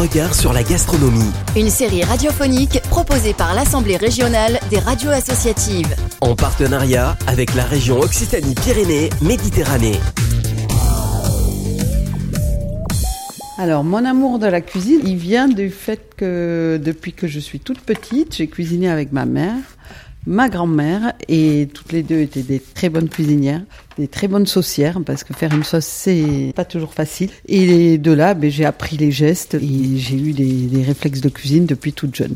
regard sur la gastronomie. Une série radiophonique proposée par l'Assemblée régionale des radios associatives. En partenariat avec la région Occitanie-Pyrénées-Méditerranée. Alors, mon amour de la cuisine, il vient du fait que depuis que je suis toute petite, j'ai cuisiné avec ma mère, ma grand-mère, et toutes les deux étaient des très bonnes cuisinières, des très bonnes saucières, parce que faire une sauce, c'est pas toujours facile. Et de là, j'ai appris les gestes et j'ai eu des réflexes de cuisine depuis toute jeune.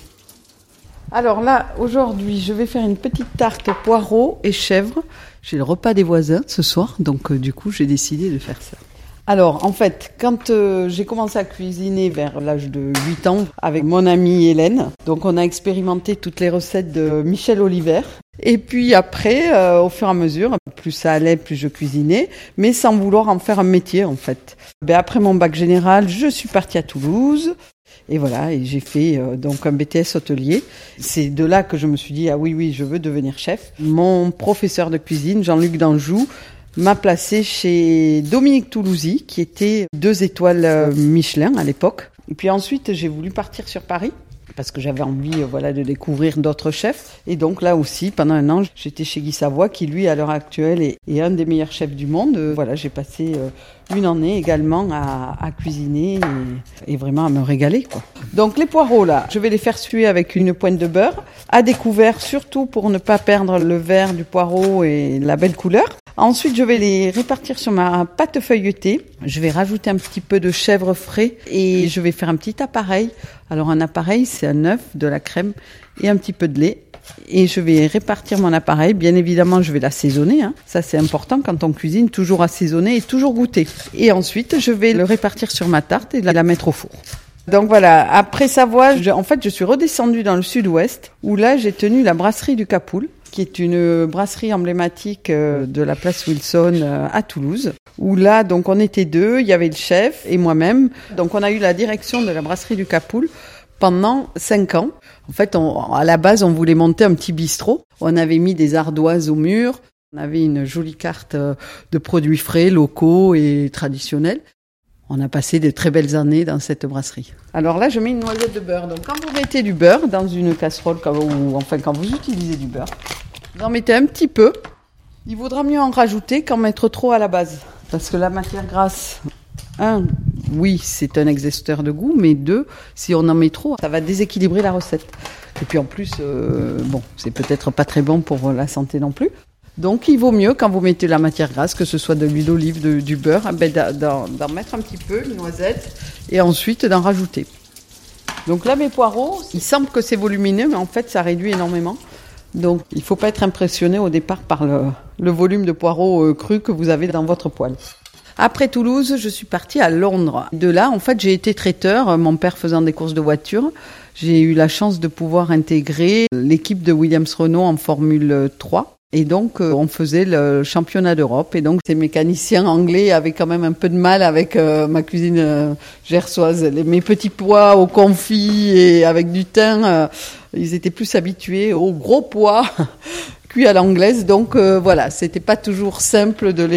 Alors là, aujourd'hui, je vais faire une petite tarte poireaux et chèvre. J'ai le repas des voisins ce soir, donc du coup, j'ai décidé de faire ça. Alors, en fait, quand j'ai commencé à cuisiner vers l'âge de 8 ans avec mon amie Hélène, donc on a expérimenté toutes les recettes de Michel Oliver. Et puis après, au fur et à mesure, plus ça allait, plus je cuisinais, mais sans vouloir en faire un métier, en fait. Après mon bac général, je suis partie à Toulouse. Et voilà, et j'ai fait donc un BTS hôtelier. C'est de là que je me suis dit, ah oui, je veux devenir chef. Mon professeur de cuisine, Jean-Luc Danjou, m'a placé chez Dominique Toulousy, qui était 2 étoiles Michelin à l'époque. Et puis ensuite, j'ai voulu partir sur Paris, parce que j'avais envie de découvrir d'autres chefs. Et donc là aussi, pendant un an, j'étais chez Guy Savoie, qui lui, à l'heure actuelle, est un des meilleurs chefs du monde. Voilà, j'ai passé une année également à cuisiner et vraiment à me régaler, quoi. Donc les poireaux, là, je vais les faire suer avec une pointe de beurre, à découvert, surtout pour ne pas perdre le vert du poireau et la belle couleur. Ensuite, je vais les répartir sur ma pâte feuilletée. Je vais rajouter un petit peu de chèvre frais et je vais faire un petit appareil. Alors, un appareil, c'est un œuf, de la crème et un petit peu de lait. Et je vais répartir mon appareil. Bien évidemment, je vais l'assaisonner. Ça, c'est important quand on cuisine, toujours assaisonner et toujours goûter. Et ensuite, je vais le répartir sur ma tarte et la mettre au four. Donc voilà, après Savoie, je suis redescendue dans le sud-ouest où là, j'ai tenu la brasserie du Capoul, qui est une brasserie emblématique de la place Wilson à Toulouse, où là, donc, on était 2, il y avait le chef et moi-même. Donc, on a eu la direction de la brasserie du Capoul pendant 5 ans. En fait, à la base, on voulait monter un petit bistrot. On avait mis des ardoises au mur. On avait une jolie carte de produits frais, locaux et traditionnels. On a passé de très belles années dans cette brasserie. Alors là, je mets une noisette de beurre. Donc, quand vous mettez du beurre dans une casserole, quand vous utilisez du beurre, vous en mettez un petit peu. Il vaudra mieux en rajouter qu'en mettre trop à la base. Parce que la matière grasse, 1, oui, c'est un exhausteur de goût, mais 2, si on en met trop, ça va déséquilibrer la recette. Et puis en plus, c'est peut-être pas très bon pour la santé non plus. Donc, il vaut mieux, quand vous mettez la matière grasse, que ce soit de l'huile d'olive, du beurre, d'en mettre un petit peu, une noisette, et ensuite d'en rajouter. Donc là, mes poireaux, il semble que c'est volumineux, mais en fait, ça réduit énormément. Donc, il ne faut pas être impressionné au départ par le volume de poireaux crus que vous avez dans votre poêle. Après Toulouse, je suis partie à Londres. De là, en fait, j'ai été traiteur, mon père faisant des courses de voitures. J'ai eu la chance de pouvoir intégrer l'équipe de Williams-Renault en Formule 3. Et donc, on faisait le championnat d'Europe. Et donc, ces mécaniciens anglais avaient quand même un peu de mal avec ma cuisine gersoise. Mes petits pois au confit et avec du thym, ils étaient plus habitués aux gros pois cuits à l'anglaise. Donc, voilà, c'était pas toujours simple de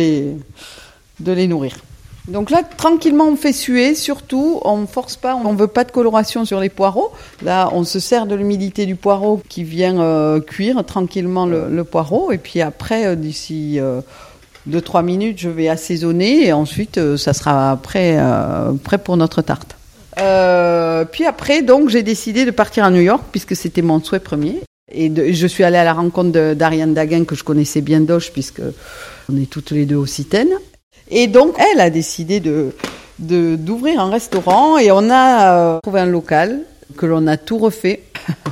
les nourrir. Donc là, tranquillement, on fait suer, surtout, on ne force pas, on ne veut pas de coloration sur les poireaux. Là, on se sert de l'humidité du poireau qui vient cuire tranquillement le poireau. Et puis après, d'ici 2-3 minutes, je vais assaisonner et ensuite, ça sera prêt pour notre tarte. Puis après, donc, j'ai décidé de partir à New York puisque c'était mon souhait premier. Et je suis allée à la rencontre d'Ariane Daguin que je connaissais bien d'Auch puisque on est toutes les deux occitaines. Et donc, elle a décidé d'ouvrir un restaurant et on a trouvé un local que l'on a tout refait.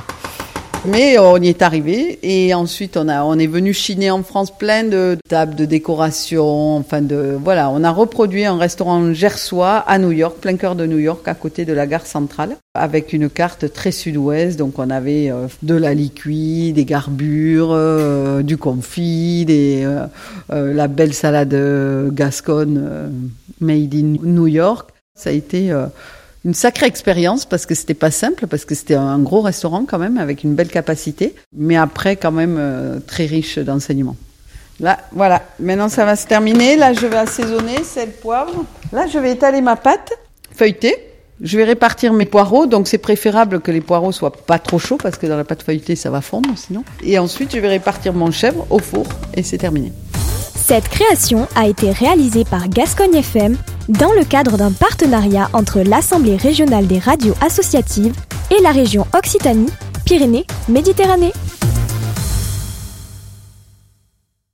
Mais on y est arrivé et ensuite on est venu chiner en France plein de tables de décoration, on a reproduit un restaurant gersois à New York, plein cœur de New York, à côté de la gare centrale, avec une carte très sud-ouest. Donc on avait de la liquide, des garbures, du confit, la belle salade gasconne made in New York. Ça a été une sacrée expérience parce que c'était pas simple, parce que c'était un gros restaurant quand même avec une belle capacité, mais après quand même très riche d'enseignements. Là, voilà, maintenant ça va se terminer. Là, je vais assaisonner, sel, poivre. Là, je vais étaler ma pâte feuilletée Je vais répartir mes poireaux, donc c'est préférable que les poireaux soient pas trop chauds parce que dans la pâte feuilletée ça va fondre sinon. Et ensuite je vais répartir mon chèvre au four et c'est terminé. Cette création a été réalisée par Gascogne FM dans le cadre d'un partenariat entre l'Assemblée régionale des radios associatives et la région Occitanie-Pyrénées-Méditerranée.